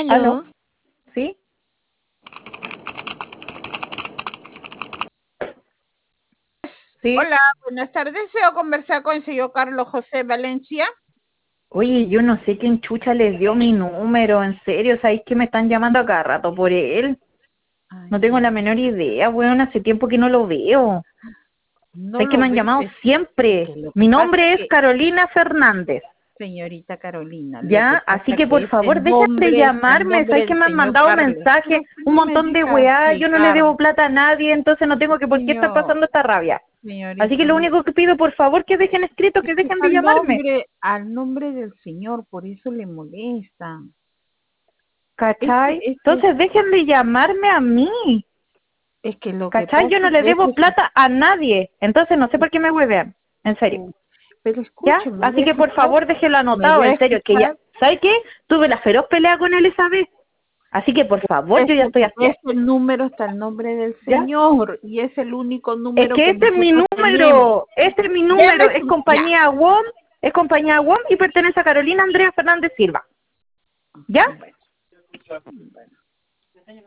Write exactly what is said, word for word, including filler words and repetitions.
¿Aló? Aló, ¿Sí? ¿Sí? Hola, buenas tardes. Deseo conversar con el señor Carlos José Valencia. Oye, yo no sé quién chucha les dio mi número, en serio, ¿sabéis que me están llamando a cada rato por él? Ay, No tengo la menor idea, weón, hace tiempo que no lo veo. no ¿Sabéis que lo me han ves, llamado es siempre? que lo que Mi pasa nombre es es que, Carolina Fernández, señorita Carolina, lo que ¿ya? Así pasa que por que este favor dejen de nombre está el llamarme, ¿sabéis nombre que del me han señor mandado Carlos. mensajes, Pero que un no me montón de deja weá, yo no le explicar, debo plata a nadie, entonces no tengo que por qué estar señor, pasando esta rabia. Así que señorita. lo único que pido, por favor, que dejen escrito, Es que que dejen está de el llamarme. nombre, al nombre del señor, por eso le molesta. Este, ¿Cachai? este, Entonces dejen de llamarme a mí. es que lo que ¿Cachai? pasa Yo no es le que debo este, plata a nadie. Entonces no sé por qué me huevean. En serio. pero ¿Ya? escuche, me Así que deja por estar, favor déjenlo me anotado. deja En serio. Que ya. escuchar. ¿Sabe qué? Tuve la feroz pelea con él esa vez. Así que por favor yo ya Este, estoy así. este número está el nombre del ¿Ya? señor y es el único Es número que que este es mi nosotros tenemos. número. Este es mi número. Deme Es su, ya. compañía W O M. Es compañía W O M y pertenece a Carolina Andrea Fernández Silva. ¿Ya? Bueno, bueno.